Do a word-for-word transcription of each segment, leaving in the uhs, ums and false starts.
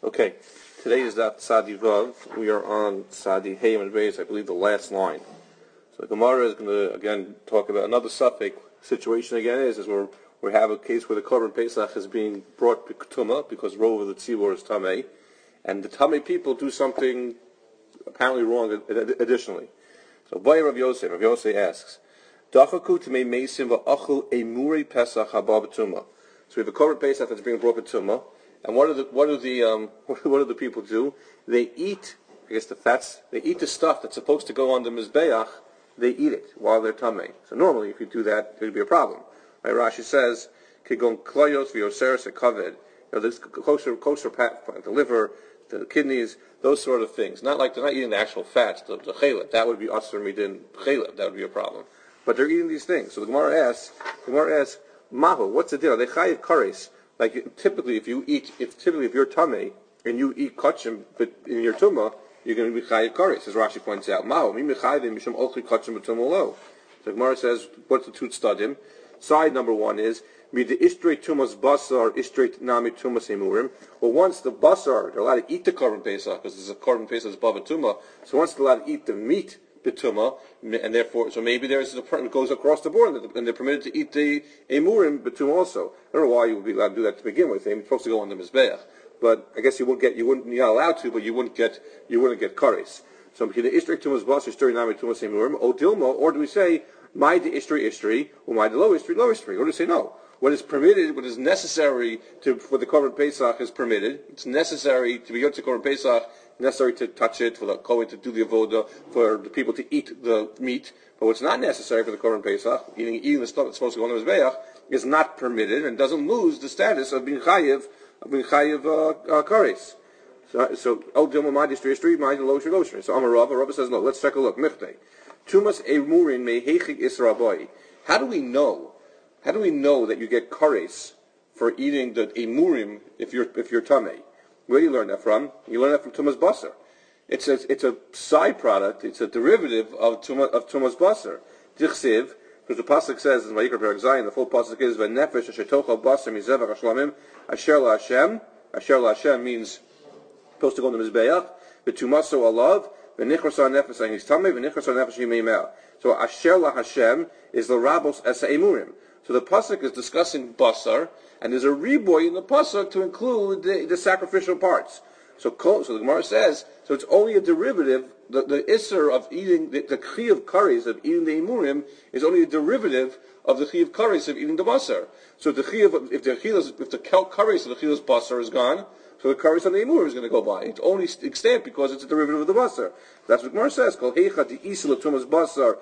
Okay, today is that Sadi Vav. We are on Sadi Hayim and Beis, I believe the last line. So the Gemara is going to again talk about another suffix situation. Again, is is where we have a case where the Korban Pesach is being brought Tumah because Rov of the Tzibor is Tameh, and the Tameh people do something apparently wrong additionally. So Bay Rav Yosef, Rav Yosef asks, Dachaku Tameh Meisim va'achul Emuri Pesach haba b'Tumah. So we have a Korban Pesach that's being brought Tumah. And what do the what do the um, what do the people do? They eat, I guess the fats. They eat the stuff that's supposed to go on the mizbeach. They eat it while they're tamei. So normally, if you do that, there'd be a problem. Right? Rashi says, "Kigon klayos v'yoseres ekaved." You know, this kosher kosher the liver, the kidneys, those sort of things. Not like they're not eating the actual fats, the, the chaleb. That would be asur midin chaleb. That would be a problem. But they're eating these things. So the Gemara asks, the Gemara asks, Mahu, what's the deal? Are they chayiv kares? Like typically, if you eat, if typically if you're tamei and you eat kachim, but in your tumah, you're going to be chayiv kares, as Rashi points out. Mao mi mechayivim mishum ochli kachim b'tumah lo. So Gemara says, what's the two stadim? Side number one is mi de istreit tumas basar istreit nami tumas emurim. Well, once the basar, they're allowed to eat the korban pesach because there's a korban pesach that's above a tumah. So once they're allowed to eat the meat. B'tumah, and therefore, so maybe there's a it goes across the board, and they're permitted to eat the emurim b'tumah also. I don't know why you would be allowed to do that to begin with. They're supposed to go on the mizbeach, but I guess you wouldn't get, you wouldn't, you're not allowed to, but you wouldn't get, you wouldn't get kares. So the istri tumas bas istri nami tumas emurim o dilma, or do we say my de istri istri or my de lo istri lo istri? Or do we say no? What is permitted, what is necessary to for the korban pesach is permitted. It's necessary to be yotze korban pesach. Necessary to touch it, for the Kohen to do the avoda, for the people to eat the meat. But what's not necessary for the Korban Pesach, eating, eating the stuff that's supposed to go on the Mizbeach, is not permitted and doesn't lose the status of being chayiv, of being chayiv uh, uh, kares. So, so oh, Dilma my distri distri, my lo shri lo shri. So Amar Rava, Rava says no. Let's take a look. Michtei, tumas emurin mehechik isra boy. How do we know? How do we know that you get kares for eating the emurim if you're if you're tamei? Where do you learn that from? You learn that from Tumas Basar. It's a, it's a side product, it's a derivative of Tumas, of Tumas Basar. Dichsiv, because the Pasuk says, in Vayikra Perek Zayin, the full Pasuk is, V'nefesh asher tochal basar mizevach hashlamim, asher la Hashem. Asher la Hashem means, supposed to go on the Mizbeach, V'tumaso alav, V'nichrasa nefesh ha'is tamei, V'nichrasa nefesh ha'imei. So asher la Hashem is the Rabos esa emurim. So the Pasuk is discussing Basar, and there's a reboy in the pasuk to include the, the sacrificial parts. So, so the Gemara says, so it's only a derivative. The, the isser of eating the, the chi of kares of eating the emurim is only a derivative of the chi of kares of eating the basar. So the chi of if the chilas if the kares of the chilas basar is gone, so the kares on the emurim is going to go by. It's only extant because it's a derivative of the basar. That's what the Gemara says. Kol heicha di isla tumas basar.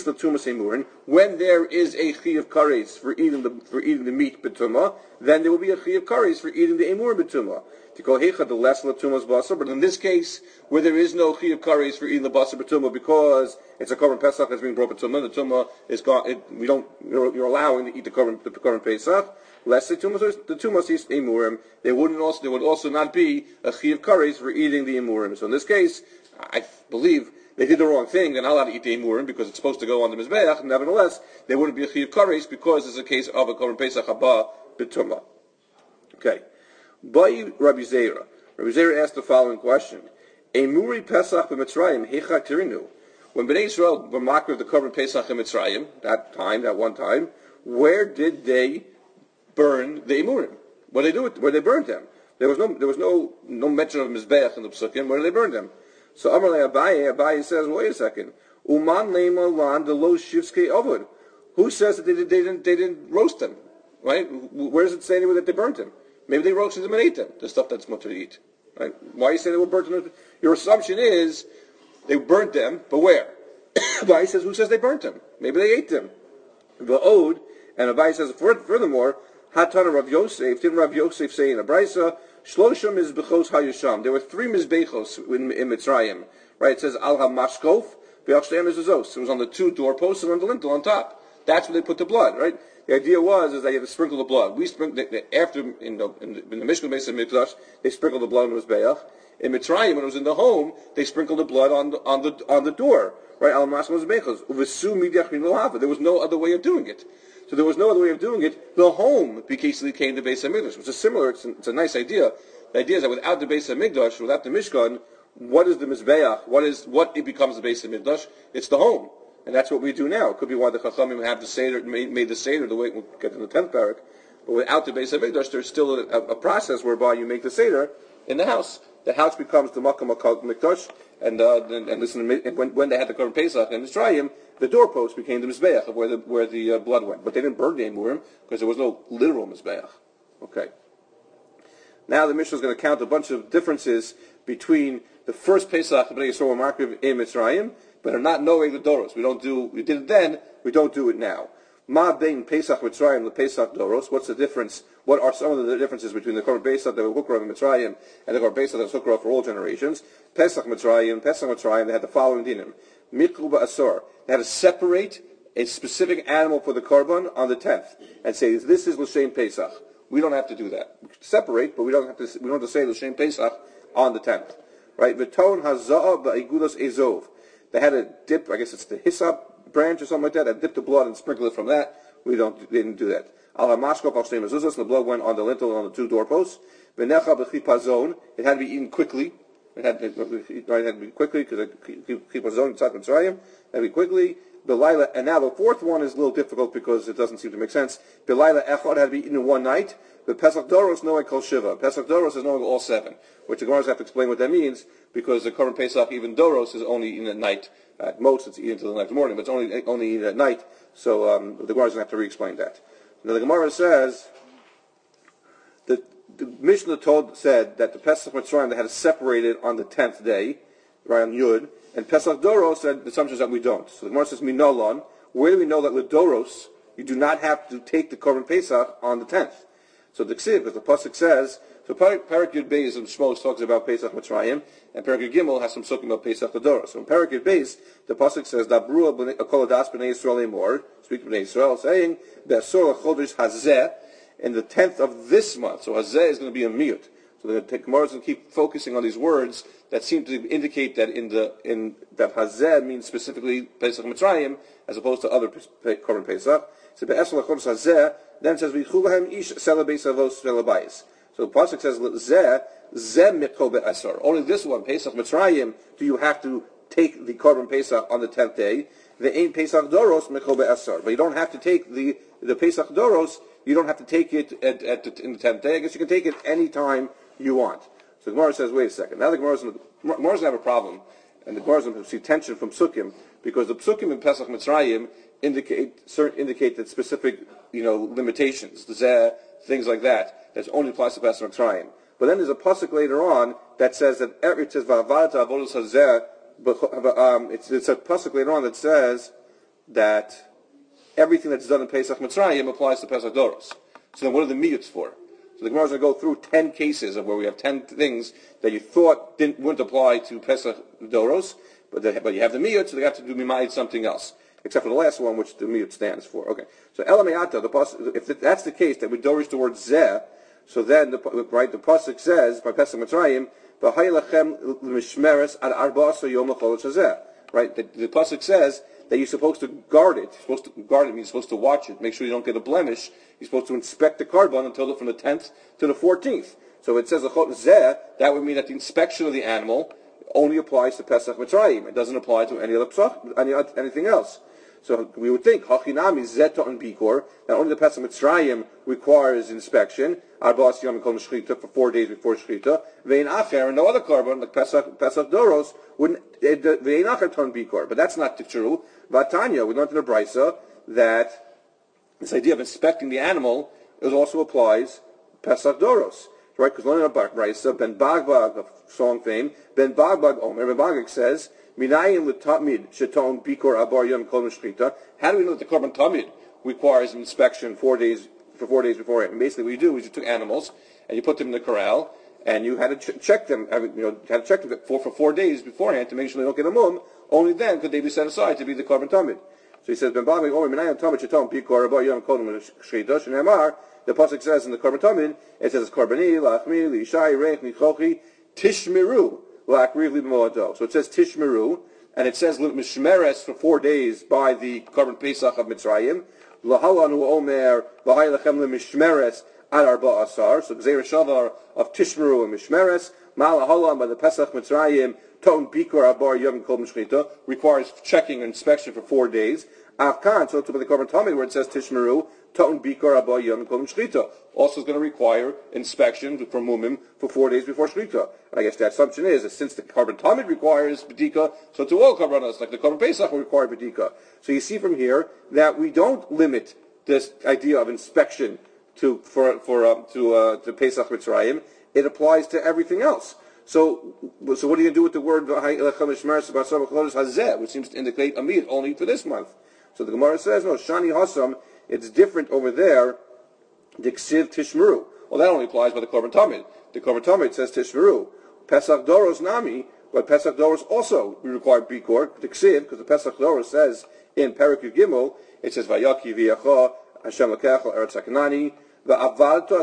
When there is a chi of kares for eating the for eating the meat betuma, then there will be a chi of kares for eating the emur betuma. The less latumas basar, but in this case, where there is no chi of kares for eating the basar betuma, because it's a korban pesach that's being brought betuma, the tuma is gone. It, we don't. You're, you're allowing to eat the korban the korban pesach. Less the tumas the tumas is emurim. There wouldn't also there would also not be a chi of kares for eating the emurim. So in this case, I believe. They did the wrong thing. They're not allowed to eat the emurim because it's supposed to go on the mizbeach. Nevertheless, there wouldn't be a chi of kares because it's a case of a korban pesach haba b'tumah. Okay. By Rabbi Zera. Rabbi Zera asked the following question: Emuri pesach b'Mitzrayim hecha tirinu. When Bnei Yisrael were makar of the korban pesach in Mitzrayim, that time, that one time, where did they burn the emurim? Where did they do it? Where they burned them? There was no, there was no, no mention of mizbeach in the psukim. Where did they burn them? So Amalei Abaye, Abaye says, wait a second. Uman leima lan de lo shivskei avod. Who says that they, did, they didn't they didn't roast them? Right? Where does it say anywhere that they burnt them? Maybe they roasted them and ate them. The stuff that's mutter to eat. Right? Why you say they were burnt them? Your assumption is they burnt them, but where? Abaye says, who says they burnt them? Maybe they ate them. Va'od, and Abaye says, furthermore, Hatana Rav Yosef, didn't Rav Yosef say in a brisa, Shloshim is bechos hayusham. There were three mizbechos in, in Mitzrayim. Right? It says al hamashkof, ve'achshteim is azos. It was on the two doorposts and on the lintel on top. That's where they put the blood. Right? The idea was is that you have to sprinkle the blood. We sprinkle after in the in the, in the Mishkan Beis Hamikdash, they sprinkled the blood on the mizbeach. In Mitzrayim, when it was in the home, they sprinkled the blood on the on the on the door. Right? Al hamashkof mizbechos. Uvesu midyachin lo hava. There was no other way of doing it. So there was no other way of doing it. The home became the Beis Hamikdash, which is similar. It's, it's a nice idea. the idea is that without the Beis HaMikdash, without the Mishkan, what is the Mizbeach? What is what it becomes the Beis HaMikdash? It's the home. And that's what we do now. It could be why the Chachamim have the Seder, made, made the Seder the way we'll get to the tenth parak. But without the Beis HaMikdash, there's still a, a, a process whereby you make the Seder in the house. The house becomes the Makom HaMikdash, and, uh, and, and listen, when, when they had the Korban Pesach in Mitzrayim, the doorpost became the Mizbeach of where the, where the uh, blood went. But they didn't burn the Emurim because there was no literal Mizbeach. Okay. Now the Mishnah is going to count a bunch of differences between the first Pesach, Bnei Yisrael and Makriv in Mitzrayim, but are not knowing the Doros. We don't do, we did it then, we don't do it now. Ma bein Pesach Mitzrayim, the Pesach Doros. What's the difference? What are some of the differences between the Korban Pesach that we Hukrav in Mitzrayim and the Korban Pesach that was Hukrav for all generations? Pesach Mitzrayim, Pesach Mitzrayim, they had the following dinim. Mikru ba'asor. They had to separate a specific animal for the Korban on the tenth and say, this is L'Shem Pesach. We don't have to do that. We separate, but we don't have to, we don't have to say L'Shem Pesach on the tenth. Right? V'ton haza'ah ba'igudos ezov. They had to dip, I guess it's the hyssop branch or something like that, and dip the blood and sprinkle it from that. We don't, they didn't do that. Al hamashkov al shnei mezuzos, the blood went on the lintel and on the two doorposts. V'necha b'chipazon, it had to be eaten quickly. It had to, it had to be quickly, because chipazon, tzat mitzrayim, it had to be quickly. Belayla, and now the fourth one is a little difficult because it doesn't seem to make sense. Belayla echad had to be eaten in one night. The Pesach Doros knowing kol shiva. Pesach Doros is knowing all seven, which the Gemara have to explain what that means, because the current Pesach, even Doros, is only eaten at night. At most, it's eaten until the next morning, but it's only only eaten at night. So um, the Gemara doesn't have to re-explain that. Now the Gemara says that the Mishnah told said that the Pesach Mitzrayim they had to separate it on the tenth day, right on Yud. And Pesach Doros said the assumption is that we don't. So the Gemara says Minolon. Where do we know that with Doros you do not have to take the Korban Pesach on the tenth? So the Ksiv, because the pasuk says, so Parak Yud Beis and Shmos talks about Pesach Mitzrayim, and Parak Yud Gimel has some sukkim about Pesach Doros. So in Parak Yud Beis, the pasuk says Dabru Koladas Bnei Yisrael Emor, speak to Bnei Yisrael, saying Be'asor Chodesh Hazeh in the tenth of this month. So Hazeh is going to be a miyut. So the Gemara is going to keep focusing on these words that seem to indicate that in the in that Hazeh means specifically Pesach Mitzrayim as opposed to other Korban Pesach. So Be'asor Chodesh Hazeh. Then it says, "V'chulhem ish selabeis avos velabayis." So the pasuk says, "Zeh zeh mikol be'asar." Only this one, Pesach Mitzrayim, do you have to take the Korban Pesach on the tenth day? The ain Pesach Doros mikol be'asar. But you don't have to take the the Pesach Doros. You don't have to take it at, at the, in the tenth day. I guess you can take it any time you want. So the Gemara says, "Wait a second." Now the Gemara's going to have a problem, and the Gemara's going to see tension from Sukkim because the Sukkim in Pesach Mitzrayim indicate certain indicate that specific, you know, limitations, the zeh, things like that, that only applies to Pesach Mitzrayim. But then there's a pasuk later on that says that it says va'avata avodas hazeh, but um, it's, it's a pasuk later on that says that everything that's done in Pesach Mitzrayim applies to Pesach Doros. So then, what are the miyuts for? So the Gemara is going to go through ten cases of where we have ten things that you thought didn't wouldn't apply to Pesach Doros, but they, but you have the miyut, so they have to do mimayit something else. Except for the last one, which the miyut stands for. Okay, so elameata, the pasuk, if that's the case, that we dorish the word zeh, so then the right the pasuk says by Pesach Mitzrayim, v'haylachem l'mishmeres ad arba'asa yom l'chodesh hazeh. Right, the, the pasuk says that you're supposed to guard it. You're supposed to guard it means you're supposed to watch it, make sure you don't get a blemish. You're supposed to inspect the korban until the, from the tenth to the fourteenth. So it says the zeh. That would mean that the inspection of the animal only applies to Pesach Mitzrayim. It doesn't apply to any other pesach, any anything else. So we would think, Hachinami Zeta and Bikor, that only the Pesach Mitzrayim requires inspection, Arba'as Yom Kol Shechita, for four days before Shechita, Ve'in Acher, and no other korban, like Pesach, Pesach Doros, wouldn't, Ve'in Acher Ton Bikor. But that's not true. Vatanya, we learned in the Brisa that this idea of inspecting the animal is also applies Pesach Doros. Right? Because learning about Brisa, Ben Bagbag, of song fame, Ben Bagbag Omer, Ben Bagbag says, Minayim l'tamid sheton bikor abar yom kol shechita. How do we know that the korban tamid requires inspection four days for four days beforehand? And basically, what you do is you took animals and you put them in the corral and you had to ch- check them. You know, had to check them for for four days beforehand to make sure they don't get a mum. Only then could they be set aside to be the korban tamid. So he says, Ben Bami Omer Minayim tamid sheton bikor abar yom kol shechita. Shneimar, the pasuk says in the korban tamid, it says korbani lachmi lishai reich nichochi tishmiru. So it says Tishmeru, and it says Mishmeres for four days by the Korban Pesach of Mitzrayim. Lahalanu Omer V'haylechem leMishmeres at Arba Asar. So Gzeir Shavar of Tishmeru and Mishmeres, Malahalam by the Pesach Mitzrayim, Ton Bikor Abar Yom Kol Mishchita, requires checking and inspection for four days. Afkan, so to the Korban Tamid where it says Tishmeru, Ton Bikor Abar Yom Kol Mishchita, also is going to require inspection for Mumim for four days before Shchita. And I guess the assumption is that since the Korban Tamid requires B'dika, so to all Korbanos, like the Korban Pesach will require B'dika. So you see from here that we don't limit this idea of inspection to for for um, to uh, to Pesach Mitzrayim. It applies to everything else. So, so what are you going to do with the word hazeh, which seems to indicate a meat only for this month? So the Gemara says, no, Shani Hasam, it's different over there, Diksiv Tishmeru. Well, that only applies by the Korban Tamid. The Korban Tamid says Tishmeru. Pesach Doros Nami, but Pesach Doros also we require Bikor, Diksiv, because the Pesach Doros says in Perek Yud Gimel, it says Vayaki V'yacha, Hashem Lakecha, Eretz HaKanani, you will do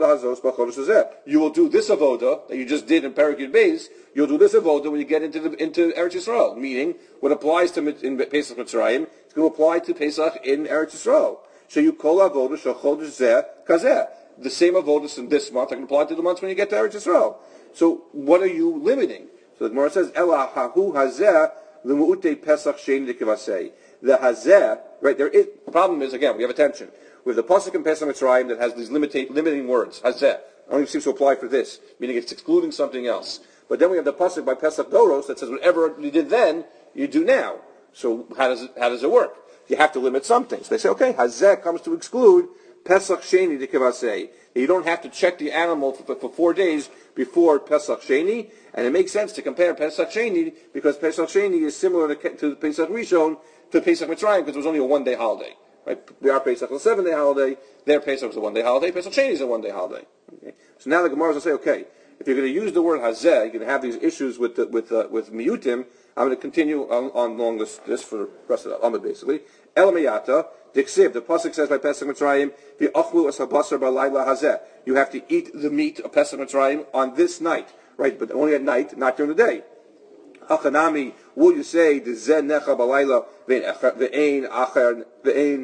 this avoda that you just did in Perek Yud Beis. You'll do this avoda when you get into the, into Eretz Yisrael. Meaning, what applies to in Pesach Mitzrayim, it's going to apply to Pesach in Eretz Yisrael. So you call avoda shechodesh zeh kazeh. The same avodas in this month are going to apply to the months when you get to Eretz Yisrael. So what are you limiting? So the Gemara says Ela hahu hazeh l'mu'utei Pesach shein dikivasei. The hazeh, right there. Is, the problem is again we have a tension. We have the pasuk in Pesach Mitzrayim that has these limita- limiting words, hazeh. Only seems to apply for this, meaning it's excluding something else. But then we have the pasuk by Pesach Doros that says whatever you did then, you do now. So how does it, how does it work? You have to limit something. So they say, okay, hazeh comes to exclude Pesach Sheni Dikivasei. You don't have to check the animal for, for four days before Pesach Sheni, and it makes sense to compare Pesach Sheni because Pesach Sheni is similar to, to Pesach Rishon to Pesach Mitzrayim because it was only a one-day holiday. Right? Our Pesach was a seven-day holiday. Their Pesach was a one-day holiday. Pesach Sheni is a one-day holiday. Okay? So now the Gemara will say, okay, if you're going to use the word hazeh, you're going to have these issues with the, with uh, with miyutim. I'm going to continue on, on along this, this for the rest of the Amud basically. El meyata diksiv. The pasuk says by Pesach Mitzrayim, v'achlu as habasar b'layla hazeh. You have to eat the meat of Pesach Mitzrayim on this night, right? But only at night, not during the day. Hachanami, will you say the zen necha b'layla v'ein acher v'ein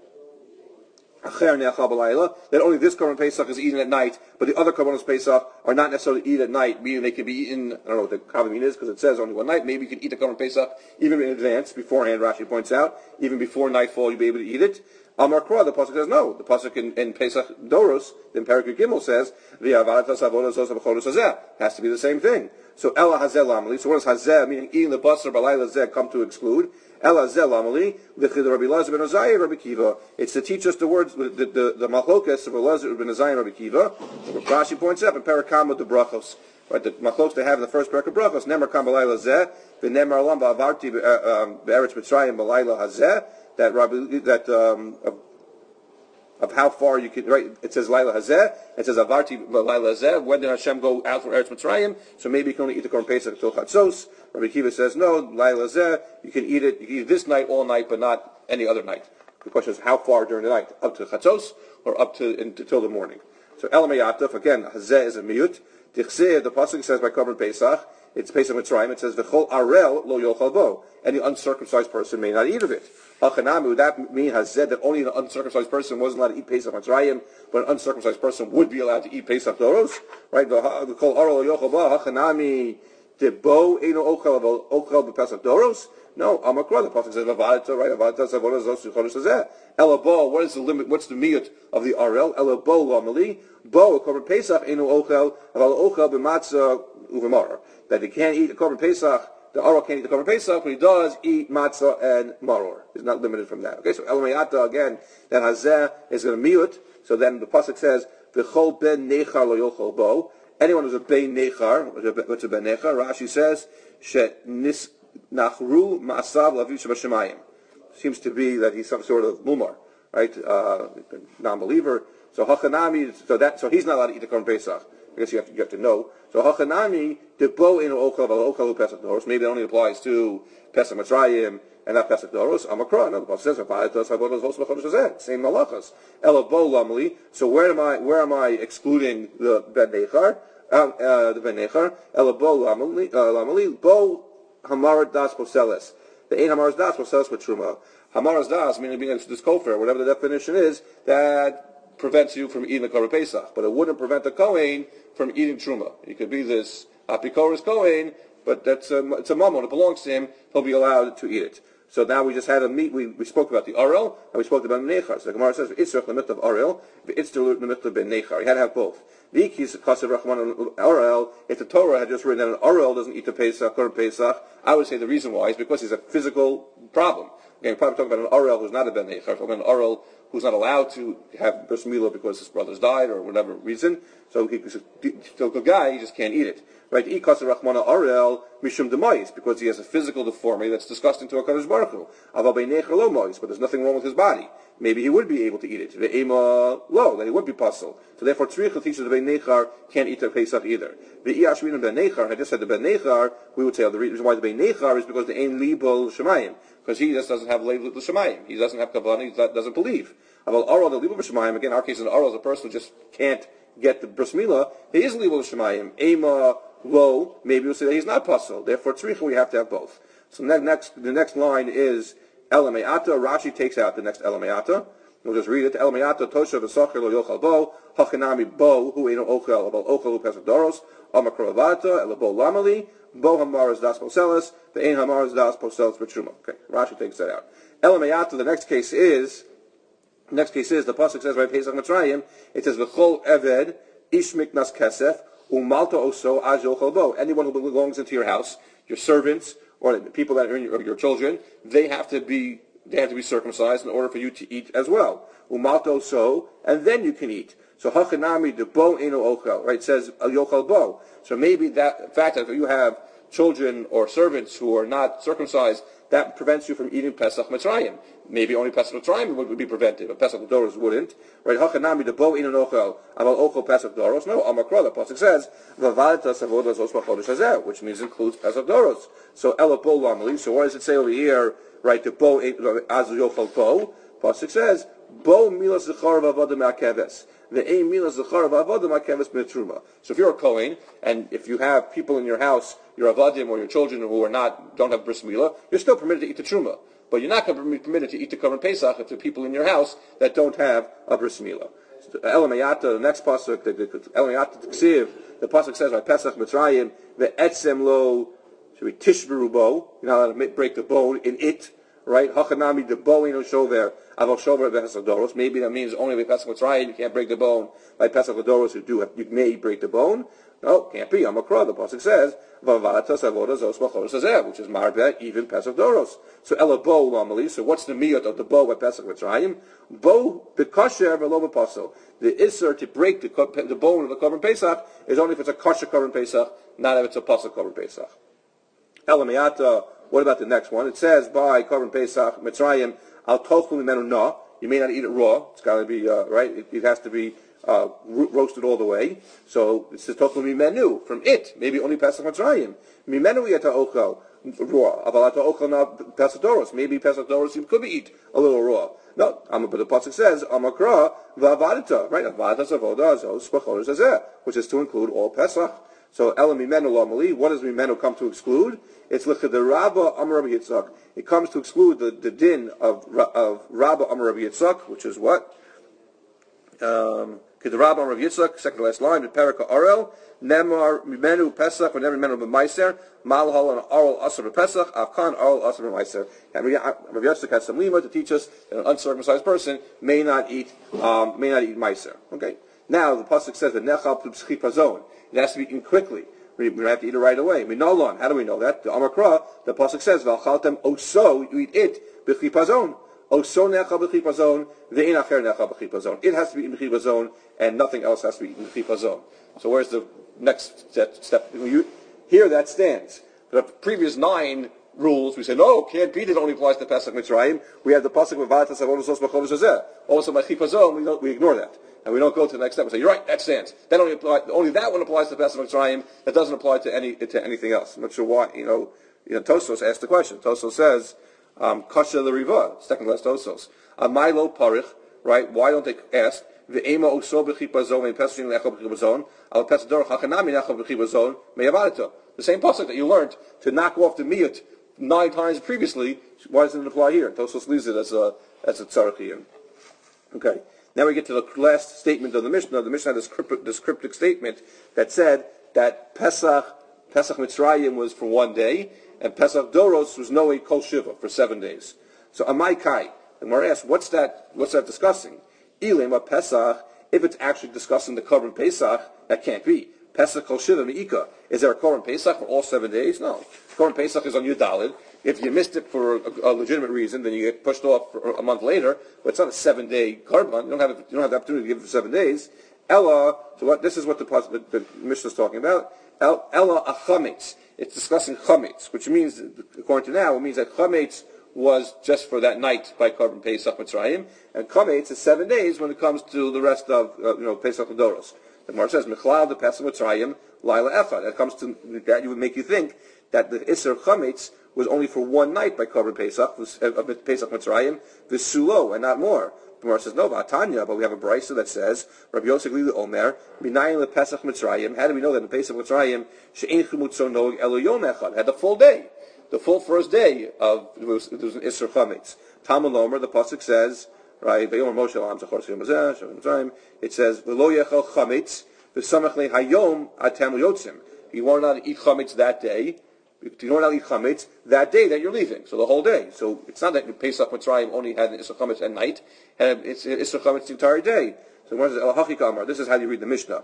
acher necha b'layla, that only this Korban Pesach is eaten at night, but the other Korbanos Pesach are not necessarily eaten at night, meaning they can be eaten, I don't know what the Kavim is, because it says only one night, maybe you can eat the Korban Pesach even in advance, beforehand, Rashi points out, even before nightfall you'll be able to eat it. Amar Kra, the pasuk says no. The pasuk in, in Pesach Doros, in Perek Yud Gimel says, v'yavatas avodas osa b'chodesh hazeh. Has to be the same thing. So Ela hazeh lamali. So what does hazeh, meaning eating the basar b'layla zeh, come to exclude? Ela hazeh lamali. L'chid Rabbi Elazar ben Azariah Rabbi Kiva. It's to teach us the words, the the, the machlokas of Elazar ben Azariah Rabbi Kiva. Rashi points out in Perek Kama the brachos. Right, the machlokas they have in the first Perek of brachos. Nemar kam b'layla zeh. V'nemar alam ba'avarti be'eretz Mitzrayim b'layla hazeh. That Rabbi, that um, of, of how far you can, right? It says Laila Hazeh. It says Avarti Laila Hazeh. When did Hashem go out for Eretz Mitzrayim? So maybe you can only eat the Korban Pesach until Chatzos. Rabbi Kiva says no. Laila Hazeh. You can eat it. You can eat it this night, all night, but not any other night. The question is how far during the night? Up to Chatzos or up to until the morning? So Elamayatov again. Hazeh is a miyut. Dichseh, the pasuk says by Korban Pesach. It's Pesach Mitzrayim. It says v'chol arel lo yochal bo. Any uncircumcised person may not eat of it. Hachanami, would that mean hazeh that only an uncircumcised person wasn't allowed to eat Pesach Mitzrayim, but an uncircumcised person would be allowed to eat Pesach Doros? Right? V'chol arel lo yochal bo. Hachanami debo eino ochel ochel b'Pesach Doros. No, Amakra, the pasuk says v'avadta, right? Avadta savodas zosu chodesh hazeh. Elabo, what is the limit? What's the miyut of the arel? Elabo lamali bo a korban Pesach eino ochel aval ochel b'matzah uv'mar. That he can't eat a korban Pesach. The Arel can't eat the Korban Pesach, but he does eat matzah and maror. He's not limited from that. Okay, so Elamayata again, that hazeh is going to miyut. So then the pasuk says, "V'chol ben nechar lo yochol bo." Anyone who's a ben nechar, what's a ben nechar? Rashi says, "She nis nachru ma'asav laviv shabashemayim." Seems to be that he's some sort of mumar, right? Uh, non-believer. So hachanami. So that. So he's not allowed to eat the Korban Pesach. I guess you have to, you have to know. So hachanami debo in ochel ochel Pesach Doros. Maybe it only applies to Pesach Mitzrayim and not Pesach Doros. Amakra. No, the pasuk says same malachas. Elabo lamli. So where am I? Where am I excluding the ben nechar? Um, uh, the ben nechar. Elabo lamli. Lamli bo hamar das poseles. The ein hamar das poseles with truma. Hamar das meaning being this kofar, whatever the definition is, that prevents you from eating the Korban Pesach, but it wouldn't prevent the Kohen from eating Truma. He could be this Apikoros Kohen, but that's a, it's a mammon, it belongs to him, he'll be allowed to eat it. So now we just had a meet, we, we spoke about the Arel, and we spoke about the Nechar. So the Gemara says, Itzrach Lemit of Arel, Itzrach Lemit of Ben Nechar. You had to have both. Vikis Kasev Rachman Arel, if the Torah had just written that an Arel doesn't eat the Pesach, Korban Pesach, I would say the reason why is because he's a physical problem. Again, we're probably talking about an Arel who's not a Ben Nechar, we're talking about an Arel who's not allowed to have bris milah because his brother's died or whatever reason. So he's still a good guy, he just can't eat it. Right? Rachmana Arel Mishum Demayis, because he has a physical deformity that's disgusting to HaKadosh Baruch Hu. Aval Beinechar Lo Mois, but there's nothing wrong with his body. Maybe he would be able to eat it. Ve'ema Lo, then he would be puzzled. So therefore Tzricha teaches the Beinechar can't eat the Pesach either. Ve'iyah Shminim Beinechar, I just said the Beinechar, we would say the reason why the Beinechar is because the Ein Libel Shemayim. Because he just doesn't have label the Shemayim. He doesn't have Kavanah, he doesn't believe. Aval Arel the Libel Shemayim, again, in our case, an Arel is a person who just can't get the bris milah. He is Libel Shemayim. Ema Lo, maybe we'll say that he's not puzzled. Therefore, tzricha, we have to have both. So next, the next line is Elameata. Rashi takes out the next Elameata. We'll just read it. Elameata tosha v'sacher lo yochal bo hachanami bo hu eno ochel abal ochel hu pesach doros amakravata ela bo lamali bo hamaras das poselis the ein hamaras das poselis b'truma. Okay, Rashi takes that out. Elameata. The next case is the next case is the pasuk says by Pesach Mitzrayim. It says v'chol eved ish miknas kesef. Umalta oso ajochal. Anyone who belongs into your house, your servants or the people that are in your, your children, they have to be they have to be circumcised in order for you to eat as well. Umalta oso, and then you can eat. So hachanami de bo eno ochel, right? It says yochal bo. So maybe that fact that you have children or servants who are not circumcised, that prevents you from eating Pesach Mitzrayim. Maybe only Pesach Mitzrayim would, would be prevented, but Pesach Doros wouldn't. Right? Hachanami de bo eno ochel, aval ochel Pesach Doros. No, Amakra, the pasuk says, v'avadta savodas os b'chodesh hazeh, which means includes Pesach Doros. So ela bo lamali. So what does it say over here? Right? The bo az yochel bo. Pasuk says, bo milas zechar v'avodah me'akeves. The aim milas zechar v'avodah me'akeves b'truma. So if you're a Kohen, and if you have people in your house, your avadim or your children who are not don't have bris milah, you're still permitted to eat the truma, but you're not going to be permitted to eat the korban pesach if the people in your house that don't have a bris milah. Elamayata, the next pasuk, the Elamayata ksiv, the pasuk says by Pesach Mitzrayim ve'etzem lo, should be tishberu bo. You're not allowed to break the bone in it, right? Hachanami the bo eno shover aval shover bePesach Doros. Maybe that means only by Pesach Mitzrayim you can't break the bone. By Pesach Doros you do have, you may break the bone. No, can't be. Amakra, the pasuk says, "Vavata savodas os b'chodesh hazeh," which is marbeh even Pesach Doros. So ela bo lamali. So what's the miyot of the bo by Pesach Mitzrayim? Bo b'kosher v'lo b'pasul. The isser to break the, the bone of the korban pesach is only if it's a kosher korban pesach, not if it's a pasuk korban pesach. Ela miyata. What about the next one? It says by korban pesach Mitzrayim al tochlu mimenu na. You may not eat it raw. It's got to be uh, right. It, it has to be. Uh, roasted all the way. So it says total mimenu from it. Maybe only Pesach Mitzrayim. Mimenu yata ochel raw. Avalata ochel na Pesach Doros. Maybe Pesach Doros you could eat a little raw. No, um, but the pasuk says amakra va'avadita. Right, avadita zavoda azos b'chodesh hazeh, which is to include all Pesach. So elam mimenu lamali. What does mimenu come to exclude? It's l'chedarabba amar Rabbi Yitzchak. It comes to exclude the, the din of of Rabba amar Rabbi Yitzchak, which is what. Um, the Rabbi Rav Yitzchak, second to last line, the Perika Arel, Nemar Mimenu Pesach, whenever Mimenu B'Maiser, Malhal and Arel Asar B'Pesach, Avkan Arel Asar B'Maiser. And Rav Yitzchak has some lima to teach us that an uncircumcised person may not eat, um, may not eat Maiser. Okay. Now the pasuk says that Nechal P'Pschip Hazon. It has to be eaten quickly. We don't have to eat it right away. Minolon. How do we know that? The Amakra, the pasuk says, V'Alchaltem Oso, you eat it B'Chip Hazon. It has to be in the chipazon, and nothing else has to be in the chipazon. So where's the next step? You, here that stands. For the previous nine rules, we say, no, can't beat it, only applies to Pesach Mitzrayim. We have the pasuk of V'atas Avodos Os B'chodesh Hazeh. Also, by chipazon, we don't, we ignore that. And we don't go to the next step. We say, you're right, that stands. That only apply, only that one applies to Pesach Mitzrayim. That doesn't apply to any, to anything else. I'm not sure why, you know, you know, Tosos asked the question. Tosos says, Um, Kasha the Riva, second last Osos. Amilo Parich, right? Why don't they ask the Ema Oso B'Chipazon and Pesachim Lecho B'Chipazon? Al Pesachor Hachanami Lecho B'Chipazon Meyavadita. The same pasuk that you learned to knock off the miyut nine times previously. Why doesn't it apply here? Tosos leaves it as a as a tzarich here. Okay. Now we get to the last statement of the Mishnah. The Mishnah had this cryptic, this cryptic statement that said that Pesach, Pesach Mitzrayim was for one day, and Pesach Doros was Noe Kol Shiva for seven days. So Amai Kai, and we're asked, what's that? What's that discussing? Ilema Pesach. If it's actually discussing the Korban Pesach, that can't be. Pesach Kol Shiva Me'ika. Is there a Korban Pesach for all seven days? No. Korban Pesach is on Yudalid. If you missed it for a, a legitimate reason, then you get pushed off for a month later. But it's not a seven-day Korban. You don't have you don't have the opportunity to give it for seven days. Ella. So what? This is what the, the, the Mishnah is talking about. Ella achametz. It's discussing chametz, which means, according to now, it means that chametz was just for that night by Korban Pesach Mitzrayim, and chametz is seven days when it comes to the rest of uh, you know Pesach Doros. The Gemara says Michlal the Pesach Mitzrayim Laila Echad. That comes to that you would make you think that the Isser chametz was only for one night by Korban Pesach of Pesach Mitzrayim v'sulo and not more. The Gemara says no, Vatanya, but we have a brisa that says Rabbi Yosef Lili Omer Minayin le Pesach Mitzrayim. How do we know that in Pesach Mitzrayim she'ein chumutzo nog elo yom echad had the full day, the full first day of it was, it was an Isser chametz. Talmud Lomer, the pasuk says right. It says v'lo yechal chametz v'samach le hayom atem yotzim. You are not to eat chametz that day. You don't eat chametz that day that you're leaving. So the whole day. So it's not that Pesach Mitzrayim only had an Isser chametz at night. And it's Isser chametz the entire day. So when it says El Hachikamar, this is how you read the Mishnah.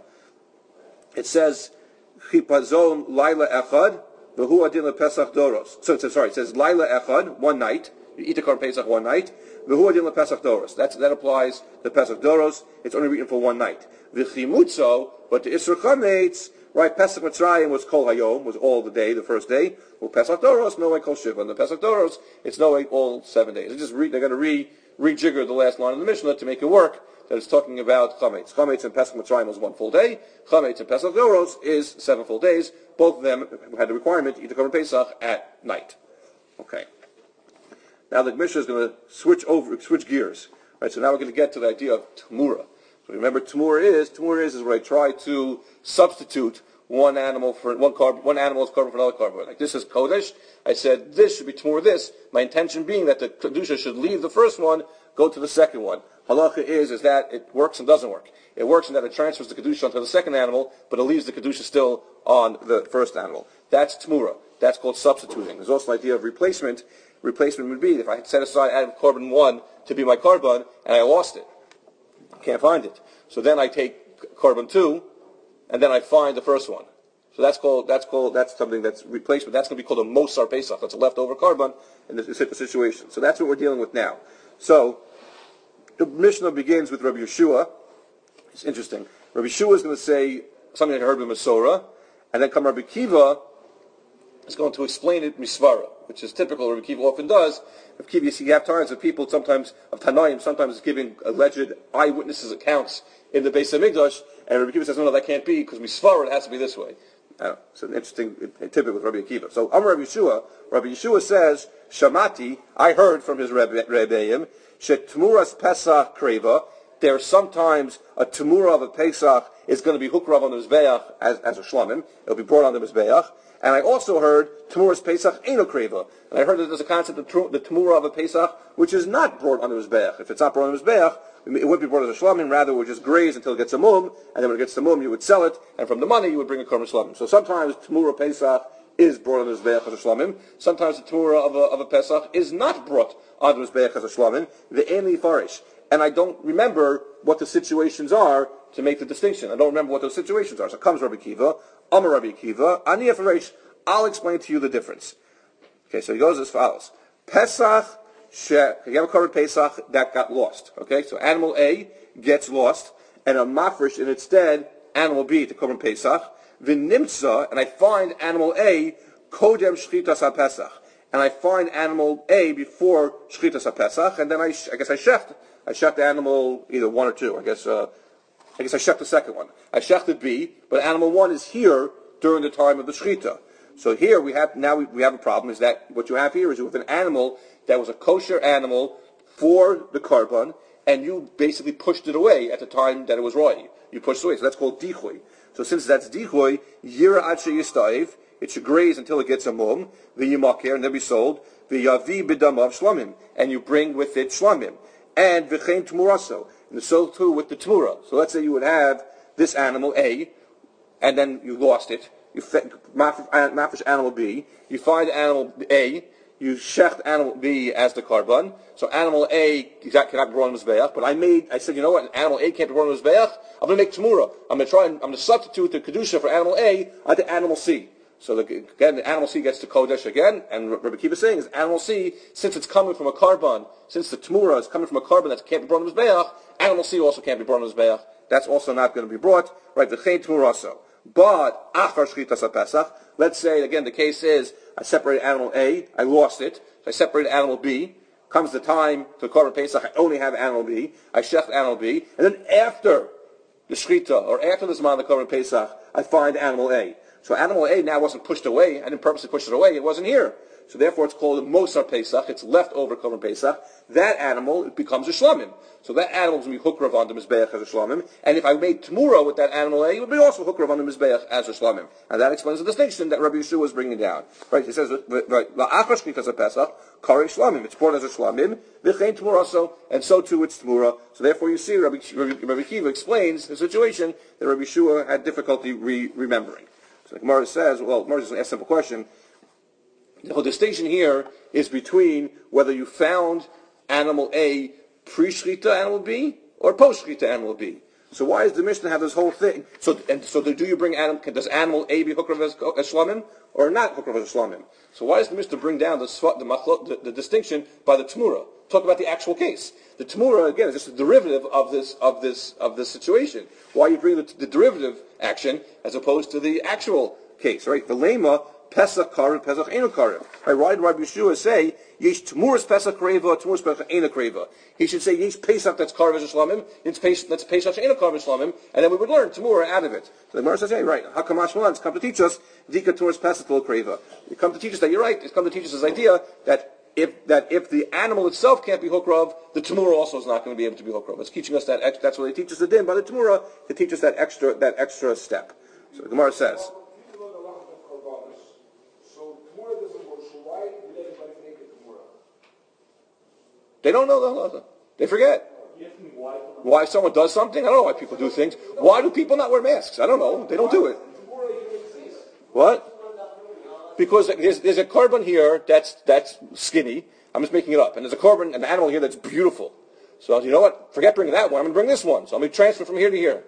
It says Chipazon Laila Echad v'hu adin lePesach Doros. So it says sorry. It says Laila Echad one night. You eat the Korban Pesach one night. V'hu adin lePesach Doros. That's that applies to Pesach Doros. It's only written for one night. V'chimutzo, but the Isser chametz. Right, Pesach Mitzrayim was Kol Hayom, was all the day, the first day. Well, Pesach Doros, no way Kol Shiva. And the Pesach Doros, it's no way all seven days. It's just re, they're going to re, rejigger the last line of the Mishnah to make it work, that it's talking about Chametz. Chametz and Pesach Mitzrayim was one full day. Chametz and Pesach Doros is seven full days. Both of them had the requirement to eat the Korban Pesach at night. Okay. Now the Mishnah is going to switch over, switch gears. Right, so now we're going to get to the idea of Tamura. So remember, Tamura is, Tamura is, is where I try to substitute one animal for one carb, one animal's carbon for another carbon. Like this is Kodesh. I said this should be Tamura this. My intention being that the Kedusha should leave the first one, go to the second one. Halacha is, is that it works and doesn't work. It works in that it transfers the Kedusha onto the second animal, but it leaves the Kedusha still on the first animal. That's Tamura. That's called substituting. There's also an idea of replacement. Replacement would be if I had set aside Adam carbon one to be my carbon and I lost it. Can't find it. So then I take carbon two, and then I find the first one. So that's called that's called that's something that's replacement. That's going to be called a Mosar Pesach. That's a leftover carbon in this type of situation. So that's what we're dealing with now. So the Mishnah begins with Rabbi Yeshua. It's interesting. Rabbi Yeshua is going to say something like I heard with Masorah, and then come Rabbi Kiva is going to explain it misvara, which is typical. Rabbi Kiva often does. Rabbi Kiva, you see, you have times of people sometimes of Tanaim, sometimes giving alleged eyewitnesses accounts in the Beis Hamikdash, and Rabbi Kiva says, no, no, that can't be because misvara it has to be this way. Uh, it's an interesting typical with Rabbi Akiva. So Amar Rabbi Yeshua, Rabbi Yeshua says, Shamati, I heard from his Rebbeim, Shetmuras Pesach Kreva, there sometimes a Temura of a Pesach is going to be Hukrav on the Mizbeach as, as a Shlomim. It'll be brought on the Mizbeach. And I also heard Temuras Pesach Eino Kreva. And I heard that there's a concept of the Temura of a Pesach which is not brought on the Mizbeach. If it's not brought on the Mizbeach, it wouldn't be brought as a Shlomim, rather it would just graze until it gets a mum, and then when it gets the mum, you would sell it, and from the money you would bring a Korban Shlomim. So sometimes Temura Pesach is brought on the Mizbeach as a Shlomim. Sometimes the Temura of a, of a Pesach is not brought on the Mizbeach as a Shlomim. The Eini Farish. And I don't remember what the situations are to make the distinction. I don't remember what those situations are. So comes Rabbi Kiva, Amar Rabbi Kiva, Ani Farish. I'll explain to you the difference. Okay, so he goes as follows. Pesach, she, you have a Korban Pesach that got lost. Okay, so animal A gets lost, and a mafresh in its stead, animal B to Korban Pesach. V'nimtza, and I find animal A, kodem shchitas ha-Pesach. And I find animal A before shchitas ha-Pesach, and then I, I guess I shecht. I shecht the animal, either one or two. I guess, uh, I guess I shecht the second one. I shechted B, but animal one is here during the time of the shchita. So here we have, now we, we have a problem, is that what you have here is you have an animal that was a kosher animal for the carbon, and you basically pushed it away at the time that it was raw. You pushed it away, so that's called dichoy. So since that's dichoy, yira ad sheyistaiv, it should graze until it gets a mum, the yimakir, and then be sold, the yavi bidamav shlamim, and you bring with it shlamim. and v'chein tmuraso, and so too with the tmura. So let's say you would have this animal A, and then you lost it. You mafish animal B. You find animal A. You shecht animal B as the carbon. So animal A cannot be brought on the mizbeach. But I made, I said, you know what? Animal A can't be brought on the mizbeach. I'm going to make tmura. I'm going to try and I'm going to substitute the kedusha for animal A onto animal C. So the, again, the animal C gets to kodesh again. And Rabbi Kiva is saying is animal C, since it's coming from a carbon, since the tmura is coming from a carbon that can't be brought on the mizbeach, animal C also can't be brought on the mizbeach. That's also not going to be brought. Right? V'chein tmuraso. But achar shchitas haPesach. Let's say again the case is I separated animal A, I lost it. So I separated animal B. Comes the time to the Korban Pesach, I only have animal B. I shecht animal B, and then after the shchita or after the zman of the Korban Pesach, I find animal A. So animal A now wasn't pushed away. I didn't purposely push it away. It wasn't here. So therefore, it's called a Mosar Pesach. It's left over Korban Pesach. That animal it becomes a shlamim. So that animal is going to be hukrav on the mizbeach as a shlamim. And if I made tmura with that animal A, it would be also hukrav on the mizbeach as a shlamim. And that explains the distinction that Rabbi Yeshua was bringing down. Right? He says, right, la'achar shchitas haPesach, kari shlamim. It's brought as a shlamim. V'chein tmura so, and so too it's tmura. So therefore, you see, Rabbi, Rabbi, Rabbi Kiva explains the situation that Rabbi Yeshua had difficulty re- remembering. So the Gemara says, well, Gemara just asks a simple question. The whole distinction here is between whether you found animal A pre-shchita animal B or post-shchita animal B. So why does the Mishnah have this whole thing? So and so do you bring animal? Does animal A be hukrav as, as shlamim or not hukrav as shlamim? So why does the Mishnah bring down the the, the, the distinction by the tmura? Talk about the actual case. The tmura again is just a derivative of this of this of this situation. Why you bring the, the derivative action as opposed to the actual case, right? The lema. Pesach karev, Pesach eno karev. Right? Why did Rabbi Yeshua say yesh tmuras Pesach kreva, tmuras Pesach eno kreva? He should say yesh Pesach that's karev as a shlamim, it's Pesach that's Pesach eno karev as shlamim, and then we would learn tmura out of it. So the Gemara says, hey, right? Hakamash Malans come to teach us dika tmuras Pesach lo kreva. You come to teach us that you're right. It's come to teach us this idea that if that if the animal itself can't be hukrav, the tmura also is not going to be able to be hukrav. It's teaching us that. That's what they teach us the din by the tmura to teach us that extra that extra step. So the Gemara says. They don't know the halacha. They forget. Why someone does something? I don't know why people do things. Why do people not wear masks? I don't know. They don't do it. What? Because there's, there's a carbon here that's that's skinny. I'm just making it up. And there's a carbon, an animal here that's beautiful. So you know what? Forget bringing that one. I'm going to bring this one. So I'm going to transfer from here to here.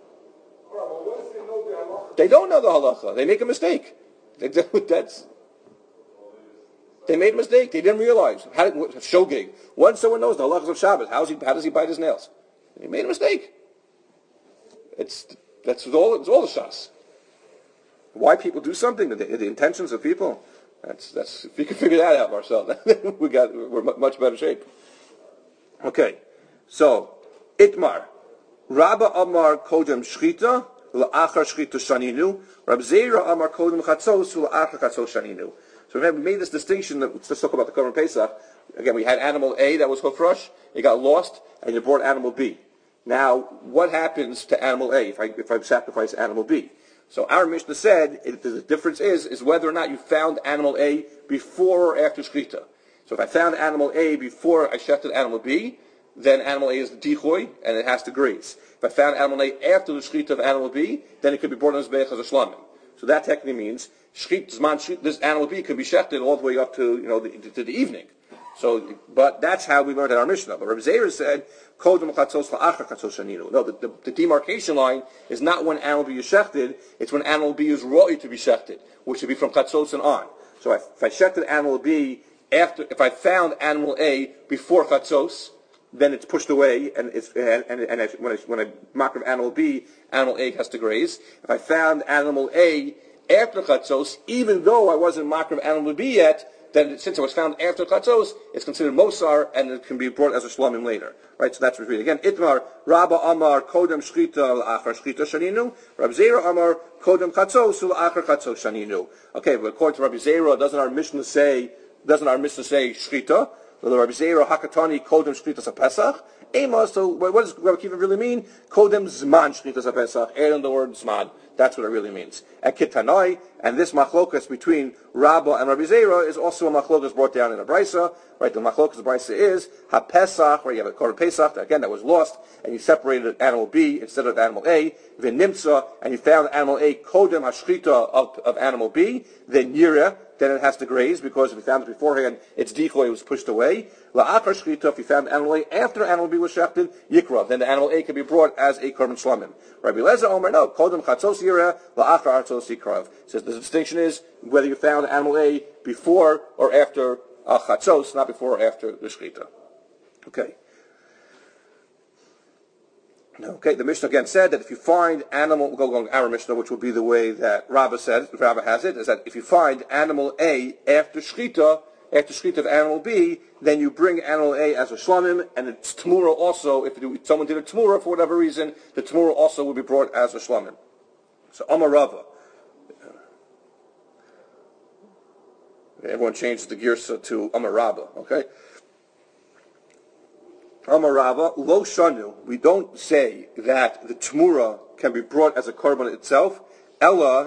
They don't know the halacha. They make a mistake. They, that's... They made a mistake. They didn't realize. How did, shogeg. Once someone knows the halachas of Shabbos, how, he, how does he bite his nails? He made a mistake. It's that's all. It's all the shas. Why people do something? The, the intentions of people. That's that's. If you can figure that out, Marcel, then we got we're much better shape. Okay, so Itmar, Rabba Amar Kodem Shchita la'achar Shchita Shaninu. Rab Zera Amar Kodem Chatzos la'achar Chatzos Shaninu. So remember, we made this distinction. That, let's talk about the Korban Pesach. Again, we had animal A that was hufrush. It got lost, and you brought animal B. Now, what happens to animal A if I if I sacrifice animal B? So our Mishnah said it, the difference is is whether or not you found animal A before or after shchita. So if I found animal A before I shechted animal B, then animal A is the dichoy, and it has to graze. If I found animal A after the shchita of animal B, then it could be brought on the mizbeach as a shlamim. So that technically means shchit, this animal B could be shechted all the way up to you know the, to the evening. So, but that's how we learned in our Mishnah. But Rabbi Zera said, "Kodem chatzos la'achar chatzos shaninu." No, the, the, the demarcation line is not when animal B is shechted; it's when animal B is roi to be shechted, which would be from chatzos and on. So, if, if I shechted animal B after, if I found animal A before chatzos, then it's pushed away, and it's and and, and when I when I mark of animal B, animal A has to graze. If I found animal A after chatzos, even though I wasn't mark of animal B yet, then since it was found after chatzos, it's considered mosar, and it can be brought as a shlamim later. Right? So that's what we read. Again, Itmar, Rabba Amar, Kodem Shchita, L'achar Shchita Shaninu. Rabbi Zera Amar, Kodem Chatzos, L'achar Chatzos Shaninu. Okay, but according to Rabbi Zera, doesn't our Mishnah say, doesn't our Mishnah say Shchita? Rabbi Zera, Hakatani, Kodem Shchita Pesach, Ema, so what does Rabbi Akiva really mean? Kodem Zman Shchitas HaPesach. Add on the word Zman. That's what it really means. At Kitanoi, and this machlokas between Rabbah and Rabbi Zera is also a machlokas brought down in a brisa. Right, the machlokas of brisa is HaPesach, where you have a Korban Pesach, again, that was lost, and you separated animal B instead of animal A, V'nimtza, and you found animal A, Kodem HaShrita of, of animal B, then Yira, then it has to graze, because if you found it beforehand, its decoy was pushed away. La'achar Shchita, if you found animal A after animal B was shechted, Yikra, then the animal A can be brought as a Korban Shlamim. Rabbi Lezer Omer, no, Kodem Chatzos Yira, La'achar Chatzos Yikrav. Says the distinction is whether you found animal A before or after uh, Chatzos, not before or after the Shchita. Okay. Okay, the Mishnah again said that if you find animal, we'll go on our Mishnah, which will be the way that Rabbah said, Rabbah has it, is that if you find animal A after Shchita, after Shchita of animal B, then you bring animal A as a Shlamim, and it's Tamura also, if someone did a Tamura for whatever reason, the Tamura also will be brought as a Shlamim. So, Amar Rava. Everyone changes the Girsa to Amar Rabbah, okay? Amar Rava, lo shanu. We don't say that the Tamura can be brought as a korban itself. Ella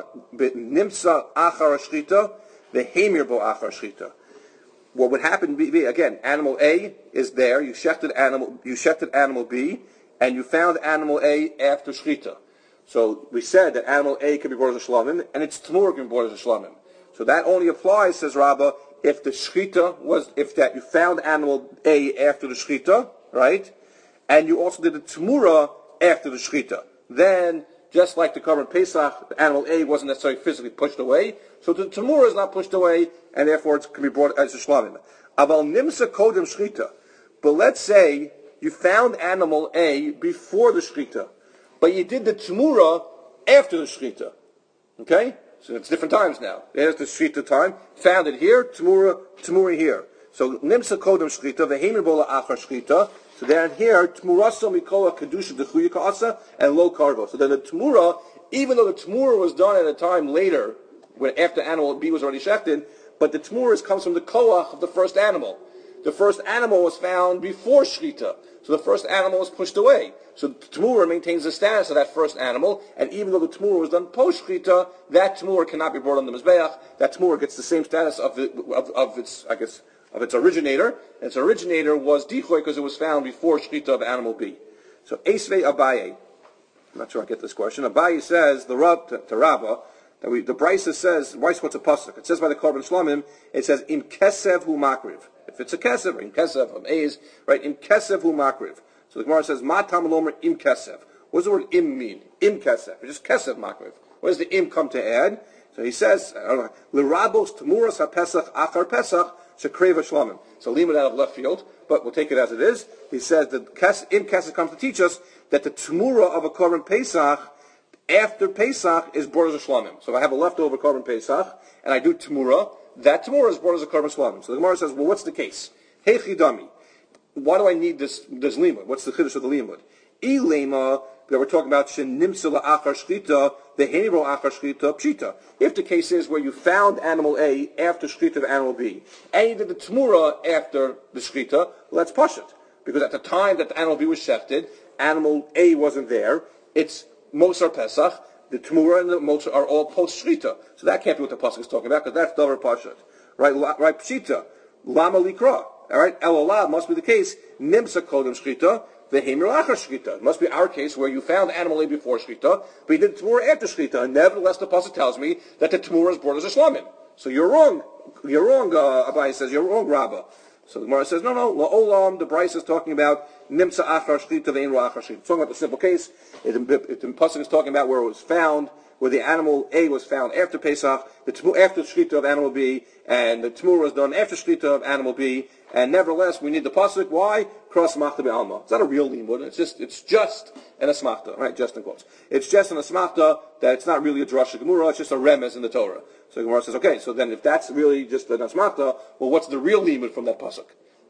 nimsa achar shchita, the hamir bo achar shchita. What would happen be, again, animal A is there. You shechted animal, you shechted animal B, and you found animal A after shchita. So we said that animal A can be brought as a shlamim, and its Tamura can be brought as a shlamim. So that only applies, says Rabbah, if the shchita was, if that you found animal A after the shchita, right? And you also did the Tamura after the Shchita. Then, just like the Korban Pesach, the animal A wasn't necessarily physically pushed away, so the Tamura is not pushed away, and therefore it can be brought as a Shlamim. Aval Nimsa Kodem Shchita. But let's say you found animal A before the Shchita, but you did the Tamura after the Shchita. Okay? So it's different times now. There's the Shchita time. Found it here, Tamura, Tamura here. So Nimsa Kodem Shchita, Vehemir Bola Achar Shchita. So then here, Tmurasa Mikola Kedusha Dechuya Ka'asa and Lo Karbo. So then the Tmura, even though the Tmura was done at a time later, when after animal B was already shechted, but the Tmura comes from the Koach of the first animal. The first animal was found before Shchita. So the first animal was pushed away. So the Tmura maintains the status of that first animal, and even though the Tmura was done post-Shchita, that Tmura cannot be brought on the Mizbeach. That Tmura gets the same status of, the, of, of its, I guess, of its originator, and its originator was decoy because it was found before Shchita of animal B. So Esvei Abaye, I'm not sure I get this question. Abaye says, the Rab, to, to Rabbah, that we, the Brisa says, what's a pasuk? It says by the Korban Shlamim, it says, Im Kesev Hu Makriv. If it's a Kesev, or Im Kesev of A's, right, Im Kesev Hu Makriv. So the Gemara says, Ma Tam Lomer Im Kesev. What does the word Im mean? Im Kesev. It's just Kesev Makriv. What does the Im come to add? So he says, L'Rabos Tamuras HaPesach Achar Pesach, Shekreva Shlamim. So leave it out of left field, but we'll take it as it is. He says that Im Kesef comes to teach us that the Tamura of a Korban Pesach after Pesach is brought as a Shlamim. So if I have a leftover Korban Pesach and I do Tamura, that Tamura is brought as a Korban Shlamim. So the Gemara says, well, what's the case? Hey Chidami, why do I need this this limud? What's the chiddush of the limud? E lema that we're talking about shenimsa la'achar shchita, the henibro achar shchita pshita. If the case is where you found animal A after shchita of animal B, and you did the tmura after the shchita, well, that's pashut. Because at the time that the animal B was shechted, animal A wasn't there. It's Mosar Pesach. The tmura and the Mosar are all post shchita. So that can't be what the pasuk is talking about, because that's davar pashut. Right? Right? Pshita. Lama likra. All right? Elolah must be the case. Nimsa kodem shchita. The Hemer Achar Shchita. It must be our case where you found animal A before Shchita, but you did Tamura after Shchita, and nevertheless the Pasuk tells me that the Tamura is brought as a Shlamim. So you're wrong. You're wrong, uh, Abai says, you're wrong, Rabbah. So the Gemara says, no, no, La'olam, the Bryce is talking about Nimsa Achar Shchita, the Hemer Achar Shchita. It's talking about the simple case. It, it, it, the Pasuk is talking about where it was found, where the animal A was found after Pesach, the tmu, after Shchita of animal B, and the Tamura was done after Shchita of animal B, and nevertheless, we need the pasuk. Why? Cross machta be'alma. It's not a real limud. It's just, it's just an asmachta, right? Just in quotes. It's just an asmachta that it's not really a drasha gemura. It's just a remez in the Torah. So the Gemara says, okay, so then if that's really just an asmachta, well, what's the real limud from that pasuk?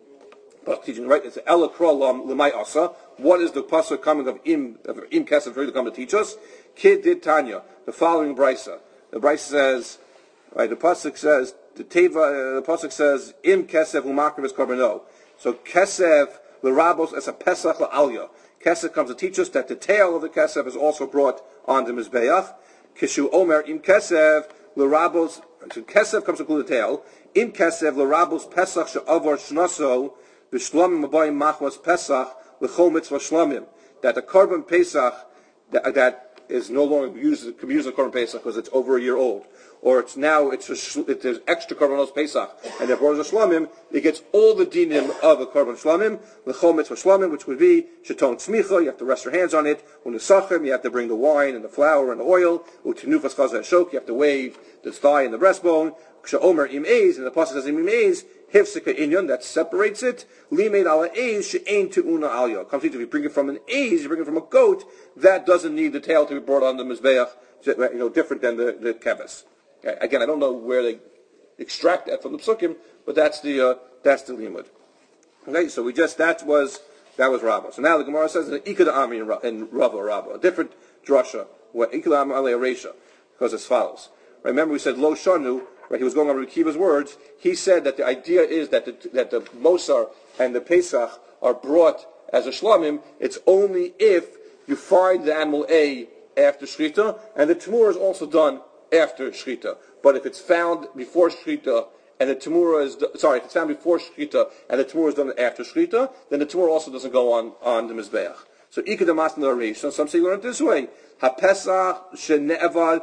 Pasuk teaching, right? It's ela krolam lemay asa. What is the pasuk coming of im of im kesef to come to teach us? Kid did Tanya. The following brisa. The brisa says, right? The pasuk says. The Teva, uh, the pasuk says, "Im kesev umakriv es korbanos." So kesev l'rabos as a pesach la'alya. Kesef comes to teach us that the tail of the kesef is also brought on the mizbeach. Kishu omer im kesef l'rabos. So kesef comes to include the tail. Im kesef l'rabos pesach she'avar shnaso v'shlamim abayim machmas pesach l'chol mitzvah shlamim. That the korban pesach that, that is no longer used, can be used in the korban pesach because it's over a year old, or it's now it's a, it, there's extra korbanos pesach, and therefore as a shlamim, it gets all the dinim of a korban shlamim, l'chol mitzvah shlamim, which would be sheton tzmicha, you have to rest your hands on it, u'nesachem, you have to bring the wine and the flour and the oil, u'tinufas chazah shok, you have to wave the thigh and the breastbone, kshaomer im eis, and the pasuk says im eis, hifsika inyon, that separates it. Limeid ala eis she'ein te'una alya. Comes if you bring it from an eis, you bring it from a goat, that doesn't need the tail to be brought on the mizbeach, you know, different than the, the keves. Okay. Again, I don't know where they extract that from the psukim, but that's the, uh, that's the limud. Okay, so we just, that was, that was Rabbah. So now the Gemara says, Ikad Ami in Rabbah, Rabbah, a different drasha, Ikad Ami ale Aresha, because as follows. Remember we said, Lo Shanu, right, he was going on Rabbi Akiva's words. He said that the idea is that the, that the Mosar and the Pesach are brought as a shlamim. It's only if you find the animal A after Shechita, and the Tamura is also done after Shechita. But if it's found before Shechita, and the Tamura is, sorry, if it's found before Shechita, and the Tamura is done after Shechita, then the Tamura also doesn't go on, on the Mizbeach. So, Ikadamas Narish. So some say learn it this way. HaPesach shene'evad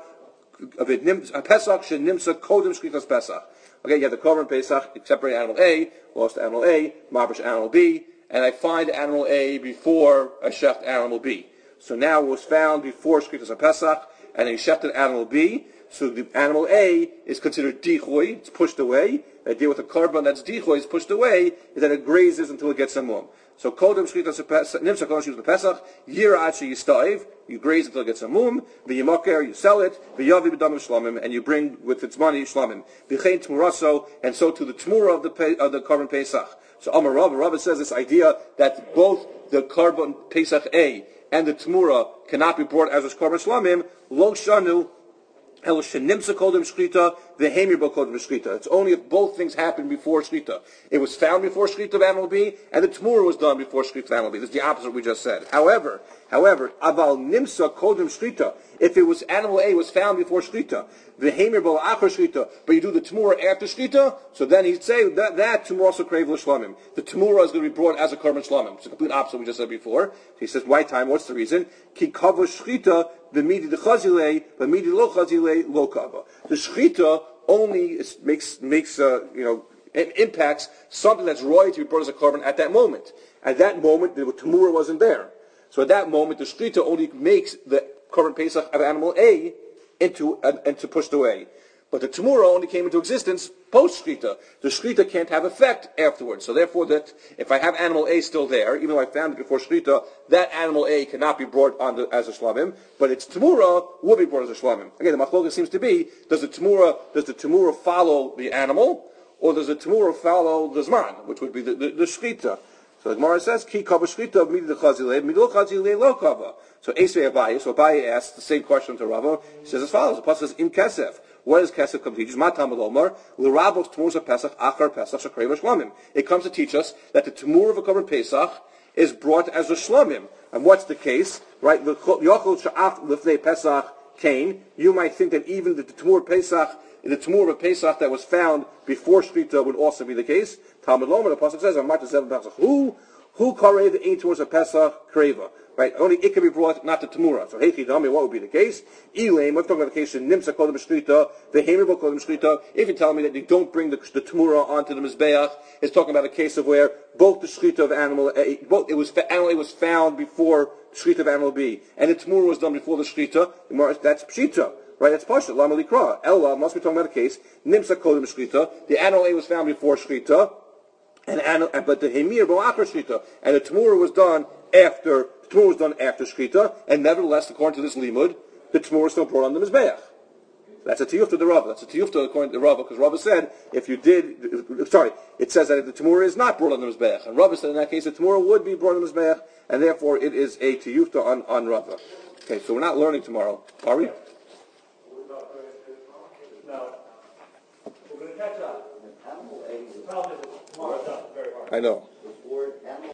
Pesach shenimsa kodem shchitas Pesach. Okay, you have the korban Pesach, separate animal A, lost animal A, mabrish animal B, and I find animal A before I shecht animal B. So now it was found before shchitas Pesach, and I shechted animal B. So the animal A is considered dichoy; it's pushed away. The idea with the korban that's dichoy is pushed away is that it grazes until it gets a mum. So kodem shchitas Pesach, nimsa kodem shchitas Pesach, yira achi yista'iv. You graze until it gets a mum, v'yimaker, you sell it, v'yavi b'dam shlamim, and you bring with its money shlamim. V'chein tmuraso, and so to the tmura of the pe- of the korban Pesach. So Amar Rav, Rav says this idea that both the korban Pesach A and the tmura cannot be brought as a korban shlamim. Lo shanu el shenimsa kodem shchita v'hemir bo kodem shchita. It's only if both things happen before shchita. It was found before shchita of animal B, and the tmura was done before shchita of animal B. This is the opposite we just said. However, However, aval nimsa kodem shchita. If it was animal A was found before shchita, v'hemir bo achar shchita, but you do the tmura after shchita, so then he'd say that that tmura also crave l'shlamim. The tmura is going to be brought as a korban shlamim. It's the complete opposite we just said before. He says, why time? What's the reason? Ki kava shchita v'midi dechazile, v'midi lo chazile lo kava. The shchita only is, makes makes uh, you know it impacts something that's royal to be brought as a korban at that moment. At that moment, the tmura wasn't there. So at that moment, the shchita only makes the korban Pesach of animal A into uh, into pushed away. But the Tamura only came into existence post-Shchita. The Shchita can't have effect afterwards. So therefore, that if I have animal A still there, even though I found it before Shchita, that animal A cannot be brought on the, as a Shlamim, but its Tamura will be brought as a Shlamim. Again, the Machloka seems to be, does the Tamura, does the Tamura follow the animal, or does the Tamura follow the Zman, which would be the, the, the Shchita? So the Gemara says, Ki kava shchita midul chazile, midul chazile lo kava. So Esrei Abaye, so Abaye asks the same question to Rava. He says as follows, the Pasuk says, Im kesef. What does kesef come to teach us? Matam Omar, l'rabos t'mur Pesach, achar Pesach, shakrev shlamim. It comes to teach us that the t'mur of a korban Pesach is brought as a shlamim. And what's the case? Right? Yochel sha'af l'fnei Pesach came. You might think that even the t'mur Pesach, the t'mur of Pesach that was found before Shchita would also be the case. Talmud Lomer, the Pasuk says, who who karei the ein towards a Pesach kreva? Right? Only it can be brought, not the Tamura. So Heichi Dami, what would be the case? Elaim, we're talking about the case in Nimsa Kodem Shchita, the Hemer Kodem Shchita. If you tell me that you don't bring the, the Tamura onto the Mizbeach, it's talking about a case of where both the Shchita of animal A, both it was animal A was found before Shchita of animal B, and the Tamura was done before the Shchita. That's Pshita. Right, that's Pasha, Lama Likra. Ella must be talking about a case, Nimsa Kodem Shchita, the animal A was found before Shchita, and, and but the Hemir Bo'achar Shchita, and the Tamura was done after, the Tamura was done after Shchita, and nevertheless, according to this Limud, the Tamura is still brought on the Mizbeach. That's a tiyufta to Rava. That's a tiyufta according to Rava, because Rava said, if you did, sorry, it says that the Tamura is not brought on the Mizbeach, and Rava said in that case, the Tamura would be brought on the Mizbeach, and therefore it is a tiyufta on, on Rava. Okay, so we're not learning tomorrow, are we? I know.